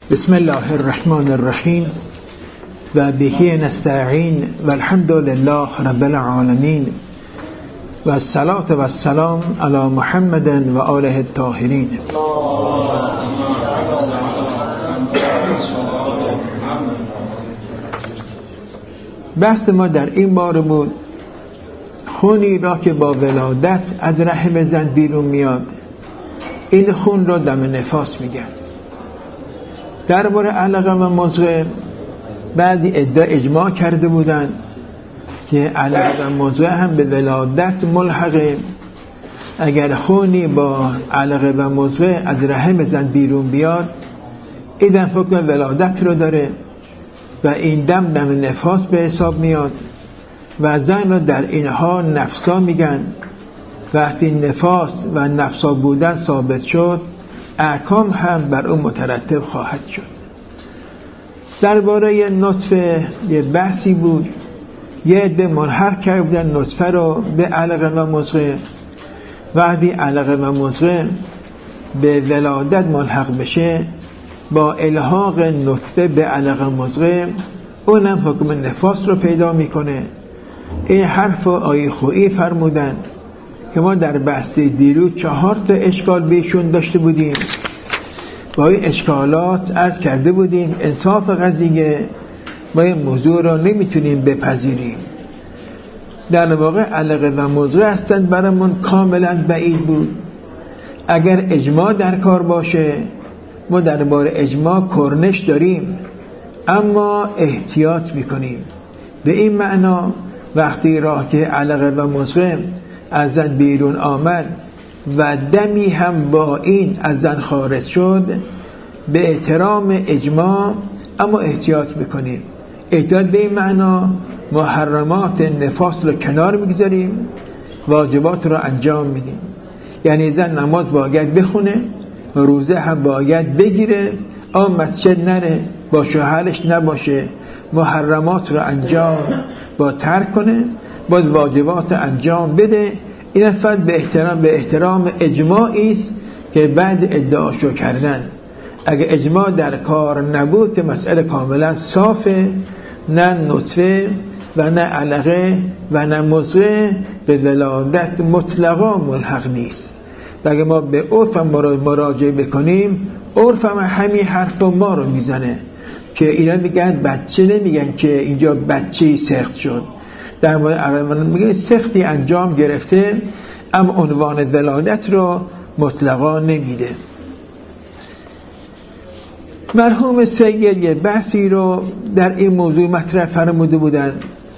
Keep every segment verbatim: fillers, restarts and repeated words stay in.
بسم الله الرحمن الرحیم و بهی نستعین و الحمد لله رب العالمین و الصلاة و السلام علی محمد و آله الطاهرین. بحث ما در این باره بود خونی را که با ولادت از رحم زن بیرون میاد، این خون را دم نفاس میگن. درباره علقه و مضغه بعضی ادعا اجماع کرده بودند که علقه و مضغه هم به ولادت ملحقه. اگر خونی با علقه و مضغه از رحم زن بیرون بیاد، این دم حکم ولادت رو داره و این دم دم نفاس به حساب میاد و زن را در اینها نفسا میگن. وقتی نفاس و نفسا بودن ثابت شد، احکام هم بر اون مترتب خواهد شد. درباره نطفه یه بحثی بود. یه عده ملحق کردن نطفه رو به علقه و مضغه. وقتی علقه و مضغه به ولادت ملحق بشه، با الحاق نطفه به علقه و مضغه اونم حکم نفاس رو پیدا میکنه. این حرف آیه خویی فرمودن که ما در بحث دیروز چهار تا اشکال بهشون داشته بودیم. با این اشکالات عرض کرده بودیم انصاف قضیه ما این موضوع را نمیتونیم بپذیریم. در واقع علقه و مضغه هستن برامون کاملا بعید بود. اگر اجماع در کار باشه، ما درباره اجماع کرنش داریم، اما احتیاط میکنیم. به این معنا وقتی راه که علقه و مضغه از زن بیرون آمد و دمی هم با این از زن خارج شد، به احترام اجماع اما احتیاط میکنیم. احتیاط به این معنا محرمات نفاس رو کنار میگذاریم، واجبات رو انجام میدیم. یعنی زن نماز باید بخونه، روزه هم باید بگیره، اما مسجد نره، با شوهرش نباشه، محرمات رو انجام با ترک کنه، باید واجبات انجام بده. این فقط به احترام به احترام اجماعی است که بعض ادعاشو کردن. اگه اجماع در کار نبود که مسئله کاملا صافه، نه نطفه و نه علقه و نه مضغه به ولادت مطلقا ملحق نیست. اگه ما به عرف مراجعه بکنیم، عرف هم همین حرف ما رو میزنه که اینا میگن بچه، نمیگن که اینجا بچه‌ای سخت شد. در مورد عربان میگه سختی انجام گرفته، اما عنوان ولادت رو مطلقا نمیده. مرحوم سید یه بحثی رو در این موضوع مطرح فرموده بودن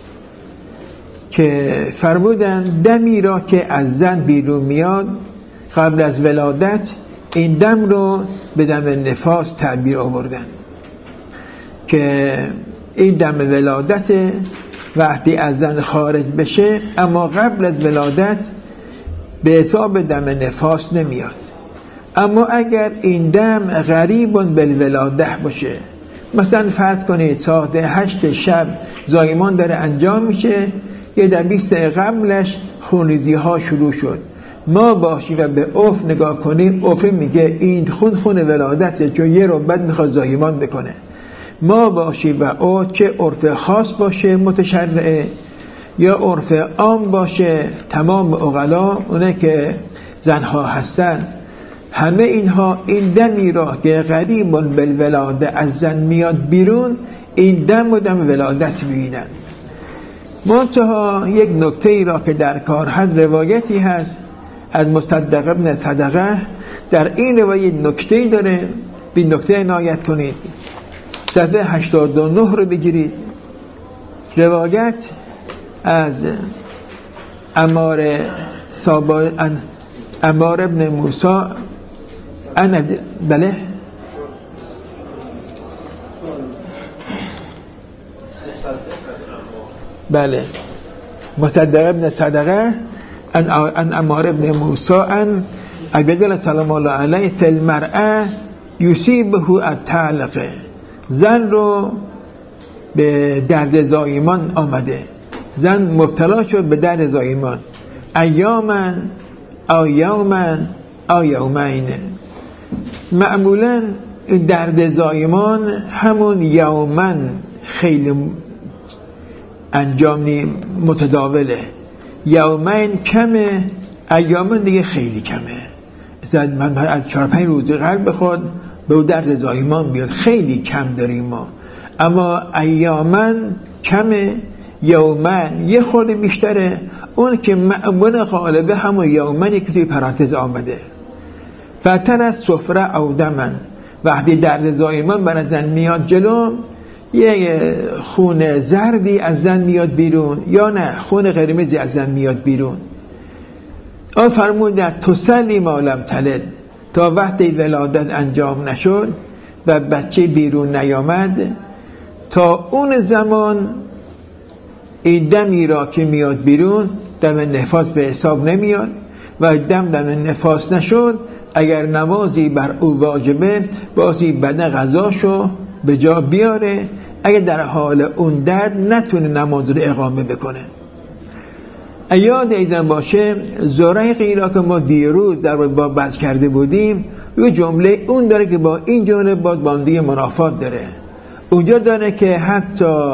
که فرمودن دمی را که از زن بیرون میاد قبل از ولادت، این دم رو به دم نفاس تعبیر آوردن که این دم ولادت وقتی از زن خارج بشه، اما قبل از ولادت به حساب دم نفاس نمیاد. اما اگر این دم غریبون بالولاده باشه، مثلا فرض کنید ساعت هشت شب زایمان داره انجام میشه، یه در بیست دقیقه قبلش خونریزی ها شروع شد، ما باشی و به عرف نگاه کنیم، عرف میگه این خون خون ولادته چون یه رو بعد میخواد زایمان بکنه. ما باشی و او چه عرف خاص باشه متشرعه یا عرف عام باشه، تمام عقلا اونه که زنها هستن، همه اینها این دمی را که غریبون بالولاده از زن میاد بیرون، این دم و دم ولادت ببینن. منتها یک نکته ای را که در کار هست، روایتی هست از مصدق ابن صدقه. در این روایت نکته ای داره، به نکته عنایت کنید. صفحه هشتاد و نه رو بگیرید. روایت از عمار صابا عمار ابن موسی ان بله بله مصدق ابن صدقه ان عمار ابن موسی ان ابی سلام الله علیه فی المرأه یصیبه الطلق، زن رو به درد زایمان آمده، زن مبتلا شد به درد زایمان، ایامن او یومن او یومین. معمولا درد زایمان همون یومن خیلی انجام نیم متداوله، یومن کمه، ایامن دیگه خیلی کمه. من از چهار پنج روز قلب خود به او درد زایمان میاد، خیلی کم داریم ما، اما ایامن کمه، یومن یه خورده بیشتره. اون که معمول غالبه همون یومنی که توی پرانتز آمده. فتر از سفره او دمن، وقتی درد زایمان بر زن میاد جلو، یه خون زردی از زن میاد بیرون یا نه خون قرمزی از زن میاد بیرون. آن فرمودن تسلی مالم تلد، تا وقتی ولادت انجام نشد و بچه بیرون نیامد، تا اون زمان این دمی را که میاد بیرون دم نفاس به حساب نمیاد و دم دم نفاس نشد، اگر نمازی بر او واجبه بازی بدن غذاشو به جا بیاره، اگر در حال اون درد نتونه نماز رو اقامه بکنه. یاد ایدن باشه زرعی را که ما دیروز در باب بحث کرده بودیم، یه جمله اون داره که با این جمله با باندی منافات داره. اونجا داره که حتی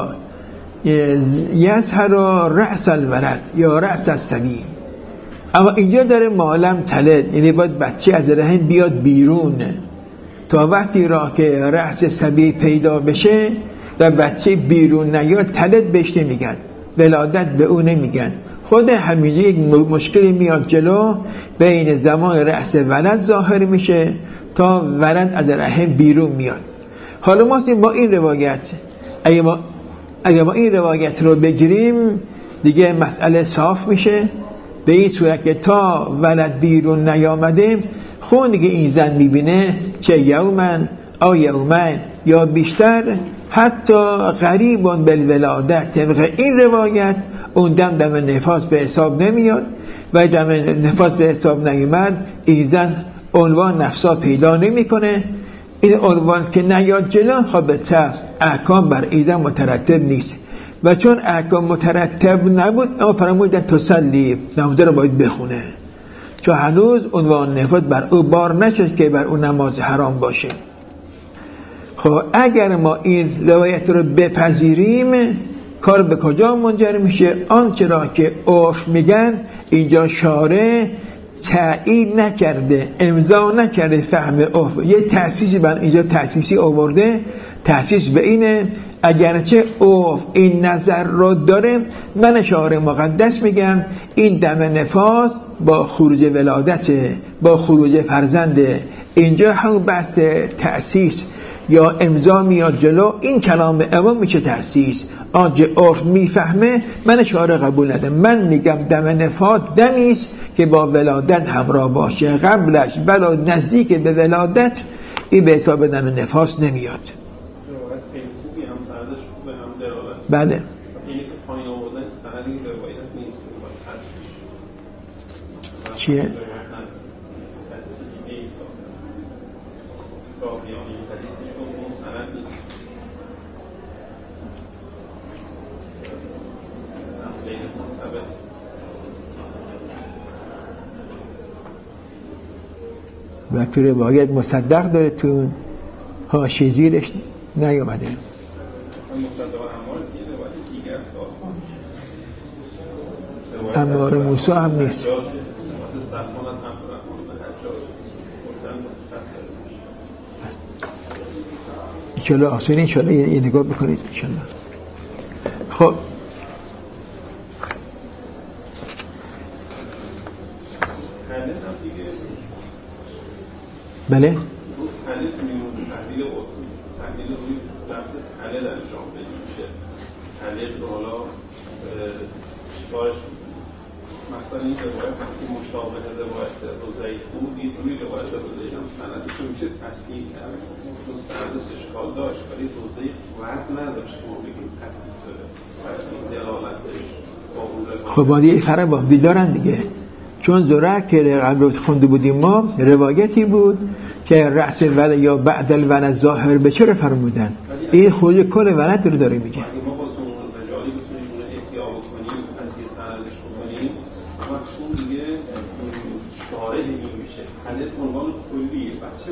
یسهر رأس الولد یا رأس الصبی، اما اینجا داره مالم تلد، یعنی باید بچه از رحم بیاد بیرون. تا وقتی را که رأس صبی پیدا بشه و بچه بیرون نیاد تلد بهش نمیگن، ولادت به اون نمیگن. خود همینجا یک مشکلی میاد جلو، بین زمان رأس ولد ظاهر میشه تا ولد از رحم بیرون میاد. حالا ما با این روایت اگه ما, اگه ما این روایت رو بگیریم دیگه مسئله صاف میشه، به این صورت که تا ولد بیرون نیامده خون دیگه این زن میبینه چه یومن او یومن یا بیشتر، حتی قریبون بالولادت. طبق این روایت اون دم دم نفاس به حساب نمیاد و دم نفاس به حساب نیامد این زن عنوان نفسا پیدا نمیکنه. این عنوان که نیاد جلو خب به طرف احکام بر این زن مترتب نیست و چون احکام مترتب نبود اما فرمودن تسلی، نماز رو باید بخونه، چون هنوز عنوان نفاس بر او بار نشد که بر او نماز حرام باشه. خب اگر ما این روایت رو بپذیریم کار به کجا منجر میشه؟ آنچه را که عرف میگن اینجا شارع تأیید نکرده، امضا نکرده فهم عرف، یه تأسیسی بر اینجا تأسیسی آورده. تأسیس به اینه اگرچه عرف این نظر رو داره، من شارع مقدس میگم این دم نفاس با خروج ولادت، با خروج فرزنده. اینجا هم بحث تأسیس یا امضا میاد جلو، این کلام امام میشه تأسیس. آنچه عرف میفهمه من شارع قبول ندارم. من میگم دم نفاس دمیست که با ولادت همراه باشه، قبلش بلا نزدیک به ولادت این به حساب دم نفاس نمیاد. بله چیه؟ و تو روایت مصدق داره، تو حاشیه زیرش نیومده. عمار موسی هم نیست. انشالله آسانی انشالله یه نگاه بکنید انشالله. خب بله مثلا این روایت وقتی مشابه روایت روزایی بود، این روی روایت روزایی هم سندش رو میشه تصحیح کرد، چون سندش اشکال داشت ولی روزایی وقت نداشت که ما بگیم تصحیح داره و این دلالتش با اون روایت. خب باید یه فرق باقی دارن دیگه، چون زرع که قبل خونده بودیم ما روایتی بود که رأس ولد یا بعد الولد ظاهر به چرا فرمودن، این خروج کل ولد رو داره میگه.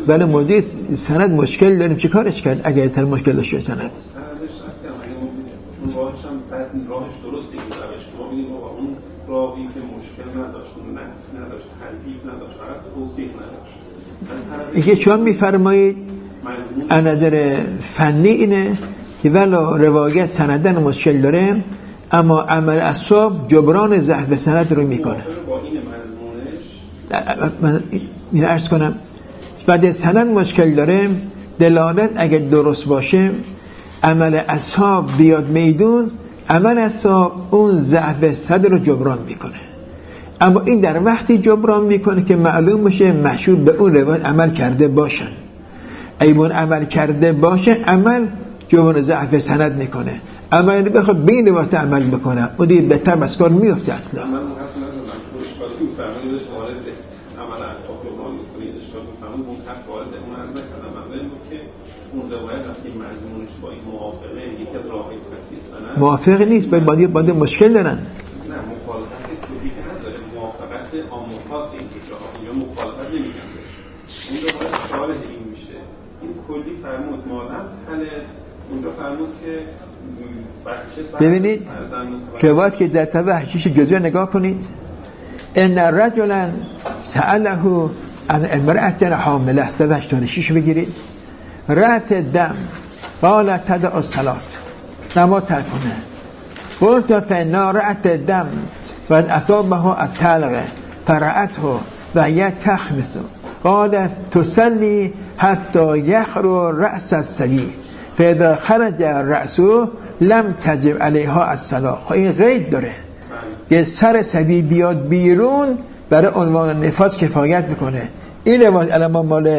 ولی موضوع سند مشکل داریم چه کارش کرد اگه تر مشکل داشته سند؟ سندش هست که اون راهش هم بعد راهش درسته که روش ما بینیم و اون راهی که مشکل نداشت نداشت تضعیف نداشت فقط توصیف نداشت. دیگه چون میفرمایید اندر فنی اینه که ولو روایت سندن مشکل داره اما عمل اصحاب جبران ضعف سند رو میکنه. با این مضمونش من این عرض کنم بعد سند مشکل داره دلالت اگه درست باشه عمل اصحاب بیاد میدون عمل اصحاب اون ضعف سند رو جبران میکنه. اما این در وقتی جبران میکنه که معلوم بشه مشهود به اون روایت عمل کرده باشن. ایمون عمل کرده باشه عمل جبران ضعف سند میکنه. اما این بخواد به این روایت عمل بکنه اون دیگه به تب از کار میفته اصلا. من مقصد ندارم اشکالی که فرمایید وارد عمل اصحاب رو ما میکنید اشکال میفهمون اون حرف وارد اون عرض نکردم. من داریم بود که اون روایت وقتی مضمونش با این موافقه یکی از راههای تصحیح سند موافق نیست باید باید مشکل دارن. نه مخالفت کلی که نداره موافقت آموخاست این که جاها یا مخالفت نمیگن اون روایت شارح این میشه. این کلی فرمود مالم تلت اونجا فرمود که ببینید روایت که در صفحه هشت جزء نگاه کنید ان رجلا سأله عن امرأة حامله صفحه هشتاد و شش بگیرید رأت دم قال تدع الصلاة نماز ترک کنه قلت فإن رأت دم و اصابه الطلق فرأته و هي تخمس قال تصلي حتى يخرج رأس الصبي فاذا خرج رأسه لم تجب علیها الصلاة. خب این قید داره که سر صبی بیاد بیرون برای عنوان نفاس کفایت میکنه. این روایت علما مال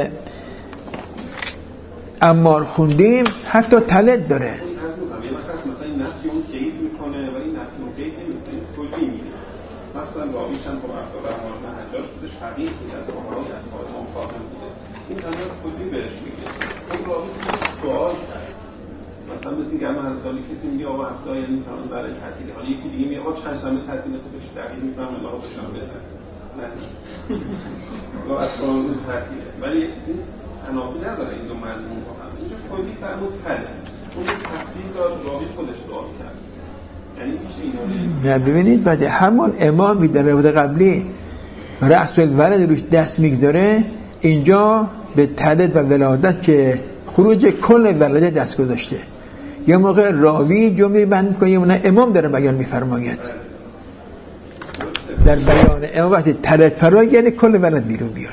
عمار خوندیم حتی تلد داره. مثلا این نفی اون قید میکنه و این نفی اون قید نمیکنه کلی میگه. مثلا راویش هم با افضل رحمان حجاج بودش حقیق بود از آقای اصحاب امام فاطمه بوده این تنها کلی بهش میگه. اون راوی سوال کرد مثلا مثل این که همه همسالی کسی میگه آقا هفته ها یعنی میفهمن برای تعطیله حالا یکی دیگه میگه آقا چند شنبه تعطیله تو بهش دقیق میفهمن آقا به شنبه تعطیله نه آقا از قرآن روز تعطیله ولی این تنافی نداره این دو مضمون با هم. اینجا کلی فرمود تله اون تفسیر داد راوی خودش سوال کرد یعنی میشه اینا نه ببینید بعد همون امامی در روایت قبلی رأس الولد روش دست میگذاره اینجا به تلد و ولادت که خروج کل ولادت دست گذاشته. یه موقع راوی جمله بند میکنه یه موقع امام داره بیان میفرماید در بیان امام وقتی تلد فرای یعنی کل ولد بیرون بیاد.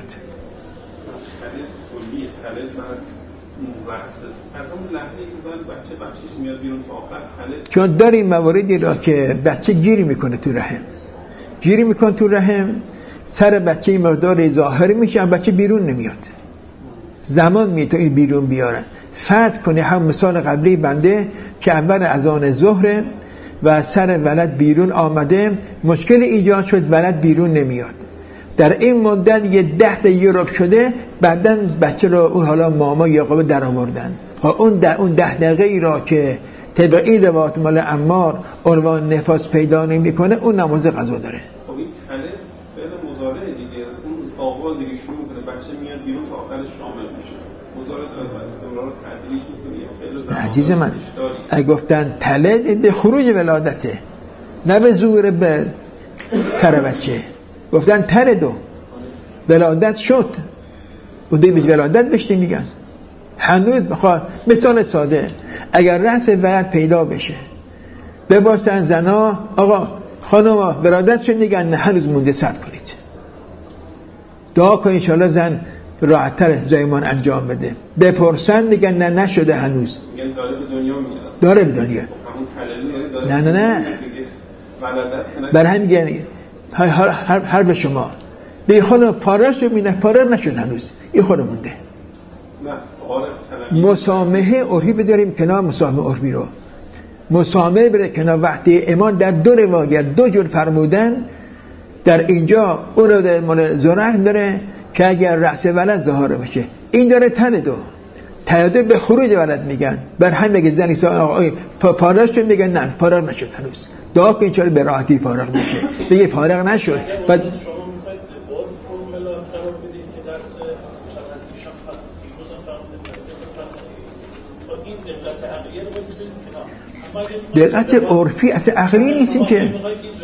چون داریم مواردی را که بچه گیری میکنه تو رحم گیری میکنه تو رحم سر بچه این مقدار ظاهر میشه بچه بیرون نمیاد زمان می تا این بیرون بیارن. فرض کنه هم مثال قبلی بنده که اول اذان ظهر و سر ولد بیرون آمده مشکل ایجاد شد ولد بیرون نمیاد در این مدت یه ده دقیقه رب شده بعدن بچه رو اون حالا ماما یا قابل در آوردن. خب اون در اون ده دقیقه ای را که طبق این روایت مال عمار عنوان نفاس پیدا نمیکنه اون نماز قضا داره. خب این حاله فعل مضارع دیگه اون آغاز دیگه شروع میکنه بچه میاد بیرون تا آخرش شامل میشه مضارع داره و استمرار تعدیلیش میکنه. عزیز من اگه گفتن تلد به خروج ولادته نه به ظهور به سر بچه گفتن تلدو ولادت شد و دیگه به ولادت بشتی میگن هنوز بخواه مثال ساده اگر رأس ولد پیدا بشه بباسن زنا آقا خانم ولادت شد میگن نه هنوز مونده صبر کنید دعا کنید انشاءالله زن راحت‌تر زایمان انجام بده بپرسن میگن نه نشده هنوز میگن داره به دنیا میاد داره به دنیا نه نه نه برای هم میگن هر به شما به خانم فارغ شد میگن فارغ نشد هنوز این خود مونده. مسامحه عرفی بداریم کنار مسامحه عرفی رو مسامحه بره کنار وقتی امام در دو روایت دو جور فرمودن در اینجا اون رو مال زرق داره که اگر رأس ولد ظاهر بشه این داره تلدو تلدو به خروج ولد میگن بر هم بگه زنی سا فارغ شد میگن نه فارغ نشد هنوز دعا که اینچاره به راحتی فارغ میشه بگه فارغ نشد بعد دقت عقلیه رو بذارید کنار. دقت عرفی اصلا عقلی نیست این که.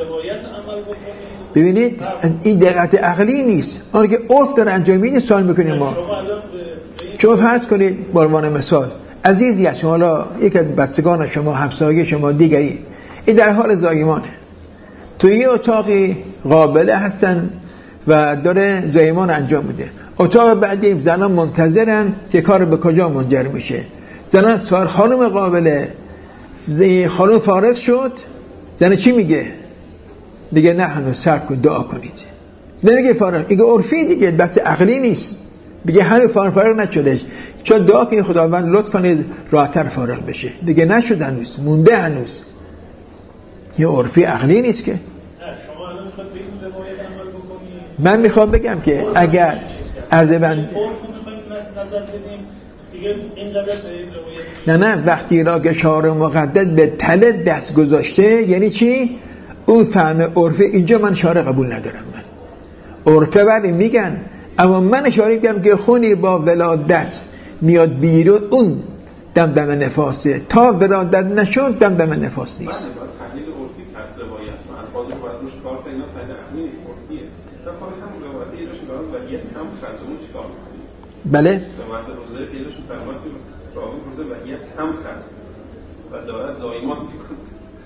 ببینید این دقت عقلی نیست. آنه که عرف داره انجام میده سوال میکنیم ما. شما فرض کنید به عنوان مثال عزیزی از شما، حالا یک از بستگان شما، همسایه شما، دیگری، این در حال زایمانه، توی یه اتاقی قابله هستن و داره زایمان انجام میده. اتاق بعدی زنان منتظرن که کار به کجا منجر میشه. زنان سوال خانم قابله، خانم فارغ شد، زن چی میگه؟ دیگه نه هنوز صبر کن دعا کنید. نمیگه فارغ، این عرفی دیگه، بحث عقلی نیست. بگه هنوز فارغ فارغ نشده، چون دعا کنید خداوند لطف کنید راحت‌تر فارغ بشه. دیگه نشد هنوز، مونده هنوز. یه عرفی عقلی نیست که. شما الان میخواد به این روایت عمل بکنید. من میخوام بگم که اگر عرضه بند نظر بدیم دیگه این قدر به این روایت نه نه وقتی را که شارع مقدس به تله دست گذاشته یعنی چی؟ اون فهم عرفه. اینجا من شارع قبول ندارم. من عرفه ولی میگن، اما من شارع میگم که خونی با ولادت میاد بیرون اون دمدم نفاسه، تا ولادت نشد دمدم نفاس نیست. تحلیل عرفی کرد روایت و الفاظ رو باید روش کار کنید. اینا تحلیل عقلی نیست، عرفیه. در حال همون روایت ایرش برای ولیت هم خرزمون چیکار می‌کنید؟ بله روایت روزه ایرش فرمود که راوی روزه ولیت هم خرز و دارد زایمان می‌کنه.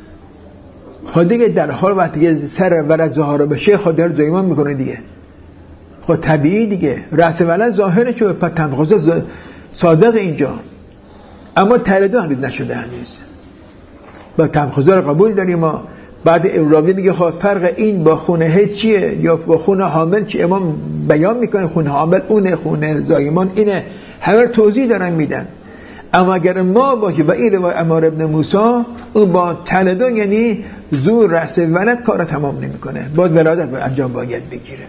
خود دیگه در حال وقتی که سر ولد ظاهر بشه خود در زایمان میکنه دیگه. خود طبیعی دیگه، رأس ولد ظاهره چه پس تمخص صادق اینجا، اما تردید هنوز نشده هنوز. با تمخص رو قبول داریم ما. بعد راوی میگه خب فرق این با خونه هیچ چیه یا با خونه حامل چی؟ امام بیان میکنه خونه حامل اونه، خونه زایمان اینه، همه توضیح دارن میدن. اما اگر ما باشه و این روای عمار ابن موسی اون با تلدون یعنی زور رأس ولد کار تمام نمیکنه، باید ولادت با انجام باید بگیره.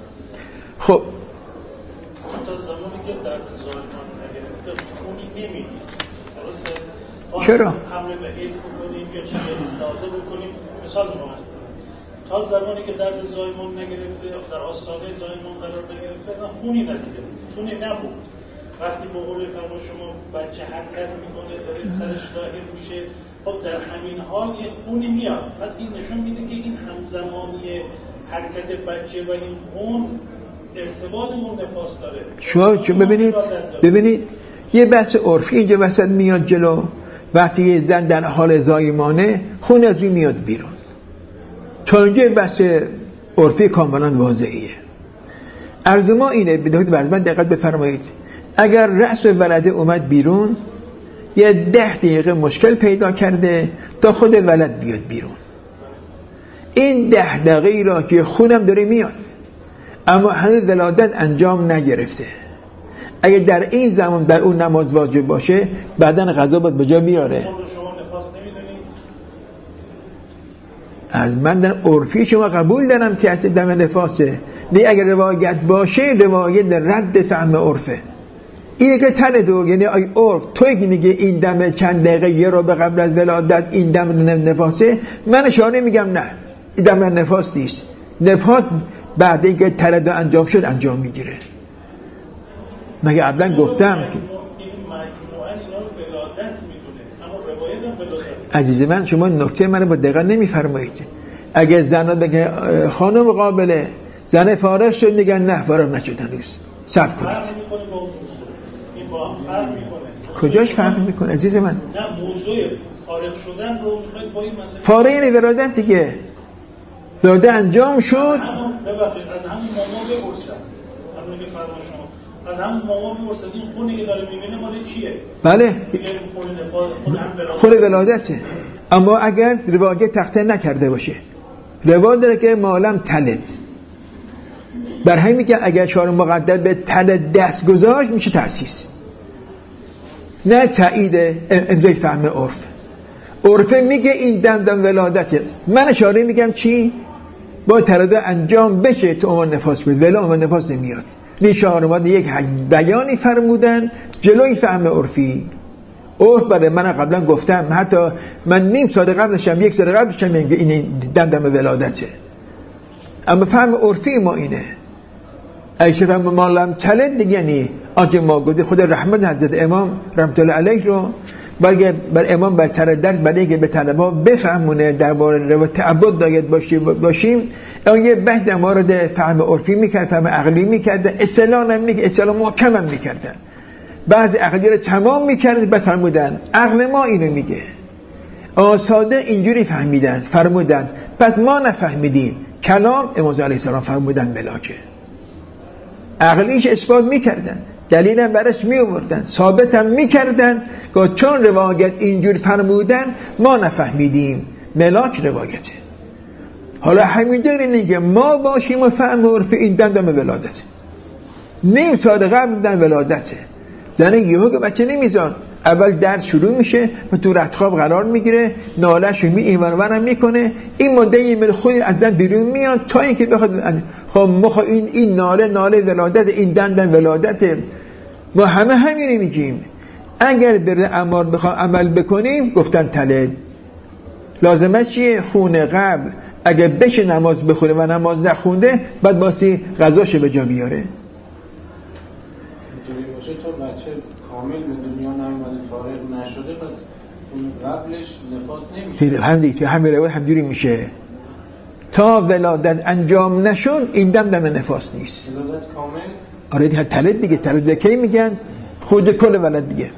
خب تا زمانی که درد زایمان نگرفته خونی نمیدید درسته؟ چرا؟ حمله به ایز بکنیم یا چه استازه بکنیم مثال مواز کنیم تا زمانی که درد زایمان نگرفته در آستانه زایمان قرار نگرفته خونی ندیده، خونی نبود. وقتی به قول فرما شما بچه حرکت میکنه داره سرش ظاهر میشه، خب در همین حال یه خونی میاد. پس این نشون میده که این همزمانی حرکت بچه و این خون ارتباط اون نفاس داره. شما ببینید ببینید یه بحث عرفی اینجا وسط میاد جلو. وقتی یه زن در حال زایمانه خون از روی میاد بیرون، تا اینجا بحث عرفی کاملا واضحیه. عرض ما اینه، بدهید برز من دقت بفرمایید، اگر رأس ولده اومد بیرون یه ده دقیقه مشکل پیدا کرده تا خود ولد بیاد بیرون. این ده دقیقه را که خونم داره میاد اما هنوز ولادت انجام نگرفته، اگه در این زمان در اون نماز واجب باشه بعداً غذا باید به جا بیاره. از من در عرفی شما قبول دارم که اصلا دم نفاسه، نه اگر روایت باشه روایت رد فهم عرفه. اینه که تن دو یعنی آی عرف توی که میگه این دم چند دقیقه یه رو به قبل از ولادت این دم نفاسه، من اشاره میگم نه این دم نفاس نیست. نفاس بعد اینکه ترد انجام شد انجام میگیره. مگه قبلا گفتم که عزیز من شما نکته منو با دقت نمیفرمایید. اگه زنها بگه خانم قابله زن فارغ شد میگن نه فارغ نشد هنوز صبر کنید. کجاش فرق میکنه عزیز من؟ نه موضوع فارغ شدن رو میخواید با این مسئله فارغ یعنی ولادت دیگه، ولادت انجام شد. ببخشید از همون ماما بپرسن، همون که فرما شما از همون ماما بپرسن این خونی که داره میبینه مال چیه؟ بله خون خون ولادته. اما اگر روایت تخته نکرده باشه روایت داره که مالم تلد، بر همین میگه اگر شارع مقدس به تلد دست گذاشت میشه تأسیس، نه تایید امضای فهم عرف. عرف میگه این دم دم ولادته، من اشاره میگم چی؟ با ترد انجام بشه تو اون نفاس بود، ولی اون نفاس نمیاد. نیشان اومد یک بیانی فرمودن جلوی فهم عرفی. عرف برای من قبلا گفتم، حتی من نیم ساعت قبلشم یک ساعت قبلشم میگه این دم دم ولادته، اما فهم عرفی ما اینه. ایشه فهم مالم چلد دیگه، یعنی آنچه ما گفته خود رحمت حضرت امام رحمت الله علیه رو باید بر امام بر سر درس برای که به طلبه بفهمونه درباره روایت تعبد داید باشیم. اون یه بحث در مورد فهم عرفی میکرد، فهم عقلی میکرد، اصطلاح هم میکرد، اصطلاح محکم هم میکردن. بعضی عقلی رو تمام میکرد بعد فرمودن عقل ما اینو میگه، آساده اینجوری فهمیدن فرمودن، پس ما نفهمیدیم. کلام امام علیه السلام فرمودن ملاکه، عقلیش اثبات میکردن، دلیلم برش میوردن، ثابتم میکردن که چون روایت اینجور فرمودن ما نفهمیدیم، ملاک روایته. حالا همینجوری میگه ما باشیم و فهم عرف این دم دم ولادته، نیم سال قبل دم ولادته، زنه یهو که بچه نمیزاد، اول درد شروع میشه و تو رختخواب قرار میگیره، ناله‌شو می این ورورم میکنه، این مدت این خود از زن بیرون میاد تا اینکه بخواد. خب ما این این ناله ناله ولادت، این دندن ولادت، ما همه همینی میگیم. اگر بر امار بخوام عمل بکنیم گفتن تلد لازمش چیه؟ خون قبل اگه بشه نماز بخونه و نماز نخونده بعد باسی غذاشو به جا بیاره. اینطوری باشه تا بچه کامل به دنیا نیامده فارغ نشده پس اون قبلش نفاس نمیشه. هم دیگه همین روایت همجوری میشه تا ولادت انجام نشون این دم دم نفاس نیست. ولادت کامل آره دیگه تلد دیگه، تلد کی میگن؟ خود کل ولد دیگه.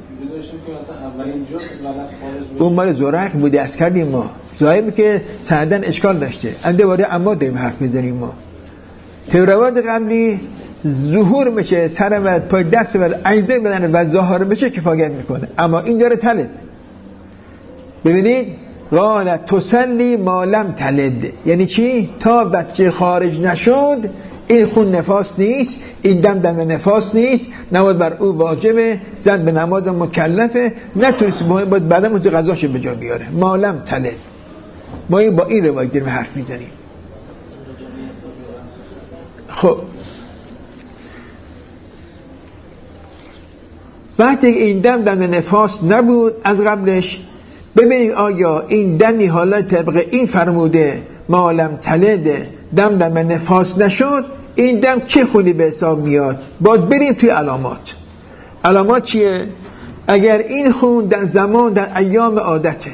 اون مال زرق بود درس کردیم ما، زایبی که سندن اشکال داشته انده وارد اما داریم حرف میزنیم ما. روایت قبلی ظهور میشه سر و پای دست و عیزه بدن و ظاهر بشه کفایت میکنه، اما این داره تلد. ببینید قال تسلی ما لم تلد یعنی چی؟ تا بچه خارج نشد این خون نفاس نیست، این دم دم نفاس نیست، نماز بر او واجبه، زن به نماز مکلفه، نتونست باید بعد موزی غذاش به جا بیاره. مالم تلد ما این با این روایت داریم حرف میزنیم. خب وقتی این دم دم نفاس نبود از قبلش، ببینید آیا این دمی حالا طبق این فرموده مالم تلد دم دم نفاس نشد، این دم چه خونی به حساب میاد؟ باید بریم توی علامات. علامات چیه؟ اگر این خون در زمان در ایام عادته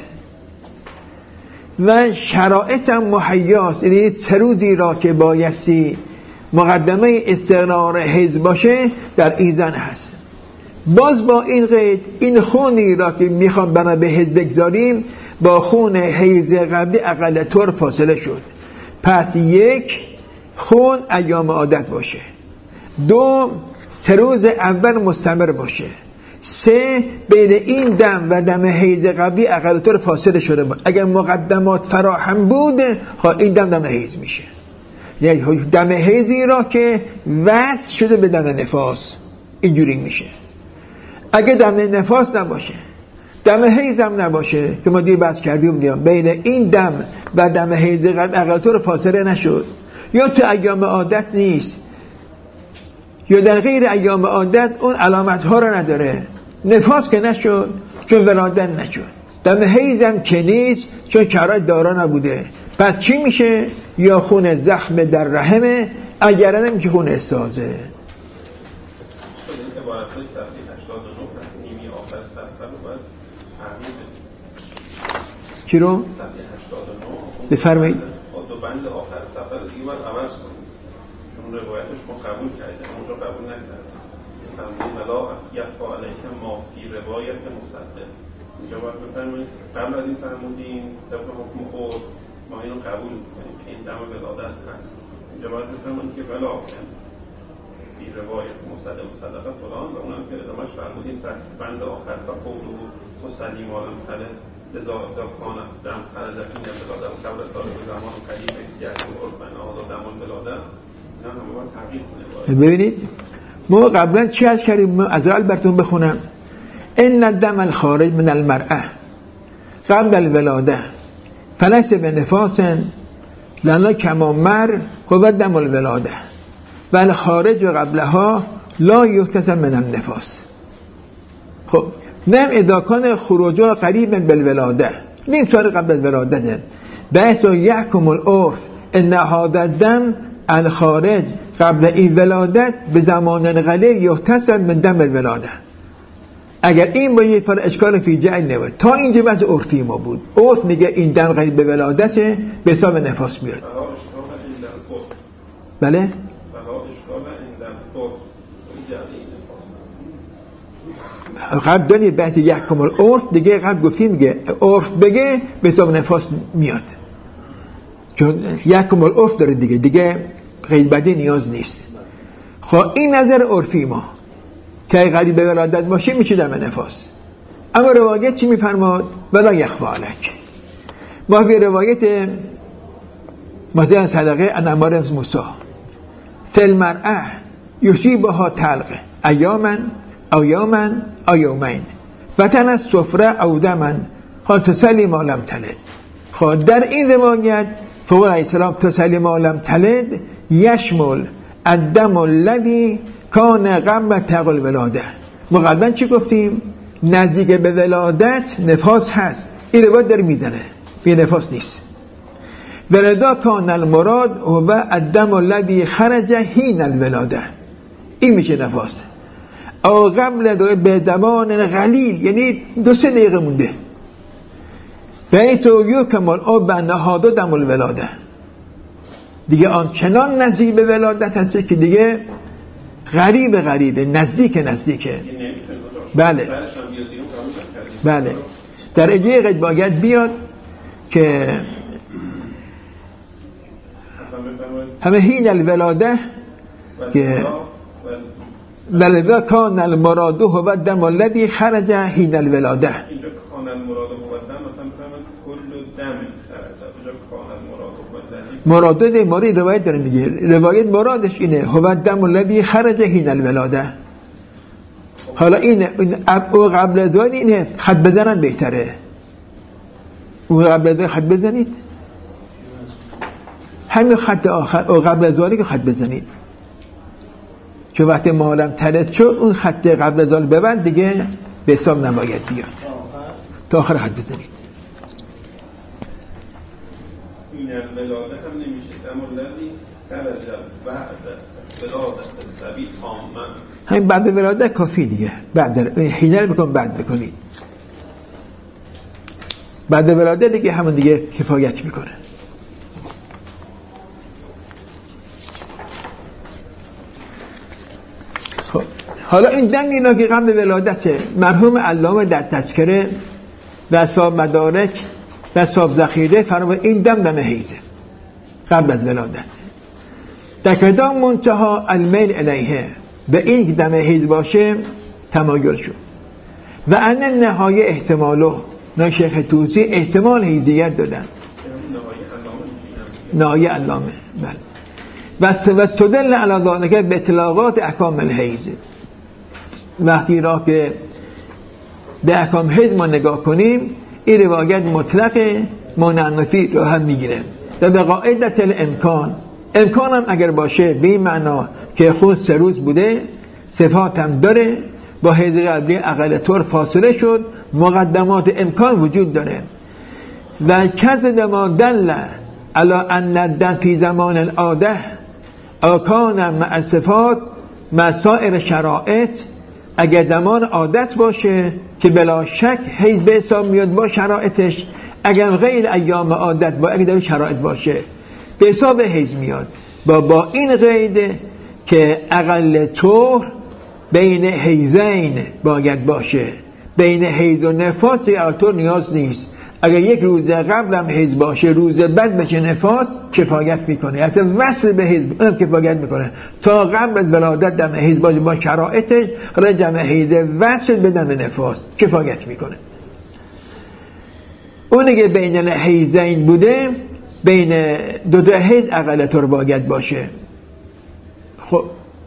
و شرایط هم محیاست، یعنی سه روزی را که بایستی مقدمه استقرار حیض باشه در ایزن هست، باز با این قید این خونی را که میخوام بنا به حیض بگذاریم با خون حیض قبلی اقل طور فاصله شد، پس یک خون ایام عادت باشه، دو سه روز اول مستمر باشه، سه بین این دم و دم حیض قبلی اقل طور فاصله شده باشه. اگر مقدمات فراهم بود خب این دم دم حیض میشه، یعنی دم حیضی را که وصل شده به دم نفاس اینجوری میشه. اگه دم نفاس نباشه دم حیض هم نباشه که ما دیگه بحث کردیم دیگه بین این دم و دم حیض قبل اقل طور فاصله نشد، یا تو ایام عادت نیست یا در غیر ایام عادت اون علامت ها رو نداره، نفاس که نشد چون ولادت نشد، دم حیض هم که نیست چون شرایط دارا نبوده، پس چی میشه؟ یا خون زخم در رحمه، اگر هم که خون استازه. چی رو؟ بفرمایید. دو بند آخر سفر دیگه باید عوض کنیم چون روایتش ما قبول کردیم اونجا قبول نکردیم. فرمودید ولا یخفا علیک ما فی روایت مصدق، اینجا باید بفرمایید قبل از این فرمودیم طبق حکم خود ما اینو قبول کنیم که این دم ولادت هست، اینجا باید بفرمایید که ولا فی روایت مصدق مصدق فلان و اونم که ادامهش فرمودیم بند آخر و قولو تسلی ما لم تلد لذا کان دم خرجتون یا ولادت قبل از طالب زمان و قدیم احتیاج و عرفنا و دمان ولادت اینا همه باید تغییر کنه. ببینید ما قبلا چی از کردیم؟ از اول براتون بخونم. ان الدم الخارج من المرأه قبل الولاده فلیس بنفاس لنا کما مر هو دم الولاده و الخارج قبلها لا یحتسب من النفاس. خب نم اداکان خروجا قریبا بالولاده نیم سال قبل از ولادته بحث و یحکم العرف ان هذا الدم الخارج قبل این ولادت به زمان غلی یحتسب من دم الولاده. اگر این با یه فر اشکال فی جعل نبود. تا اینجا بحث عرفی ما بود. عرف میگه این دم قریب به ولادته به حساب نفاس میاد. بله قبل دانی بحث یحکم العرف دیگه قبل گفتیم میگه عرف بگه به حساب نفاس میاد، چون یحکم العرف داره دیگه دیگه قید بدی نیاز نیست. خب این نظر عرفی ما که قریب به ولادت باشه میشه دم نفاس. اما روایت چی میفرماد؟ ولا یخفی علیک. ما فی روایت مثلا صدقه ان عمار بن موسی فل مرأه یصیبها طلقه ایاما او یوما او یومین فتن السفره او دما خان تسلی ما لم تلد. خب در این روایت فوق علیه السلام تسلی ما لم تلد یشمل الدم الذی کان قبل تقل ولاده. ما قبلا چی گفتیم؟ نزدیک به ولادت نفاس هست، این روایت داره میزنه بی نفاس نیست. ولدا کان المراد هو الدم الذی خرج حین الولاده، این میشه نفاس. او قبل به دمان قلیل، یعنی دو سه دقیقه مونده. بیسو یکمل او به نهاده دم الولاده، دیگه آن چنان نزدیک به ولادت هست که دیگه غریب غریبه نزدیک نزدیکه. بله بله در اجیه قید باید بیاد که همه هین الولاده که ولذا کان المراد هو الدم الذی خرج حین الولاده. اینجا کان المراد هو الدم مثلا بفهمن کل دم خرج، اینجا کان المراد هو الدم مراد ماری روایت داره میگه، روایت مرادش اینه هو الدم الذی خرج حین الولاده. حالا این او قبل از اون اینه خط بزنن بهتره. او قبل از خط بزنید، همین خط آخر او قبل از اون که خط بزنید، چون وقتی مالم ترد شد اون خط قبل از آن ببند دیگه به حساب نباید بیاد، تا آخر خط بزنید. این الولاده هم نمیشه اما الذی خرج بعد ولادت الصبی تماما، همین بعد ولادت کافی دیگه. بعد حینه رو بکن بعد بکنید، بعد ولادت دیگه همون دیگه کفایت میکنه. خب حالا این دم اینا که قبل ولادت مرحوم علامه در تذکره و اصحاب مدارک و اصحاب ذخیره فرمود این دم دم حیزه قبل از ولادت. در کدام منتها المیل الیه، به این دم حیز باشه تمایل شد. و ان نهایه احتمالو، نه شیخ توسی احتمال حیزیت دادن، نهایه علامه. بله و استدل علی ذلک به اطلاقات احکام الحیز. وقتی را که به احکام حیز ما نگاه کنیم این روایت مطلقه مانعنفی رو هم میگیره و به قاعدت الامکان، امکان هم اگر باشه به این معنا که خون سه روز بوده صفات هم داره با حیض قبلی اقل طور فاصله شد، مقدمات امکان وجود داره. و کذب ما دل علی ان الدم فی زمان العاده او کان مع صفات مع سایر شرائط، اگر زمان عادت باشه که بلا شک حیض به حساب میاد با شرائطش، اگر غیر ایام عادت با اگر در شرایط باشه به حساب حیض میاد. با با این قید که اقل طور بین حیضین باید باشه، بین حیض و نفاس اقل طور نیاز نیست. اگر یک روز قبل هم حیض باشه روز بعد بشه نفاس کفایت میکنه، حتی وصل به حیض اونم کفایت میکنه. تا قبل از ولادت دم حیض باشه با شرایطش، حالا جمع حیض وصل به دم نفاس کفایت میکنه. اونی که بین الحیضین بوده بین دو تا حیض اقل طور باید باشه. خب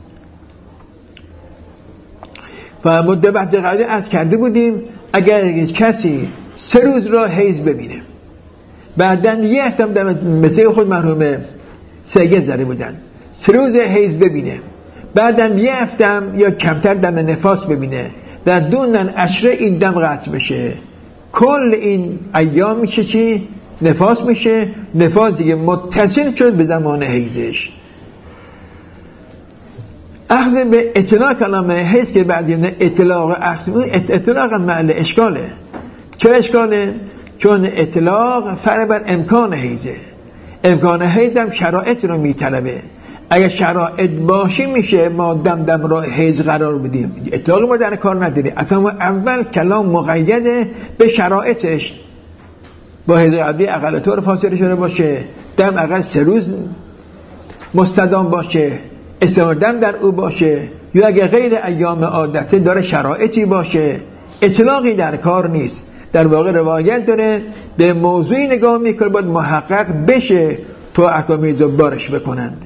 و مدت بحث قبلی عرض کرده بودیم اگر کسی سه روز را حیض ببینه بعدن یه هفته هم مثل خود مرحوم سید زده بودن سه روز حیض ببینه بعدن یه هفته هم یا کمتر دم نفاس ببینه و دونن عشره این دم قطع بشه، کل این ایام میشه چی؟ نفاس میشه. نفاس دیگه متصل شد به زمان حیضش. اخذ به اطلاق کلمه حیث که بعد یعنی اطلاق اخذ اطلاق محل اشکاله. چرا اشکاله؟ چون اطلاق فرع بر امکان حیزه. امکان حیز هم شرایط رو میطلبه. اگر شرایط باشه میشه ما دم دم را حیز قرار بدیم. اطلاق ما در کار نداریم. اصلا اول کلام مقیده به شرایطش. با حیز قبلی اقل طور فاصله شده باشه، دم اقل سه روز مستدام باشه، استمرار در او باشه، یا اگه غیر ایام عادته داره شرایطی باشه، اطلاقی در کار نیست. در واقع روایت داره به موضوعی نگاه میکنه باید محقق بشه تا احکامیز رو بارش بکنند.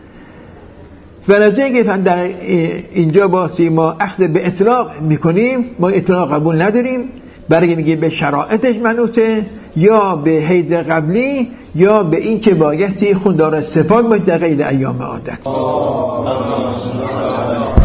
ولذا که در اینجا باسی ما اخذ به اطلاق میکنیم، ما اطلاق قبول نداریم، برای میگه به شرایطش منوطه یا به حیض قبلی یا به این که بایستی خوندار صفات باید در غیر ایام عادت.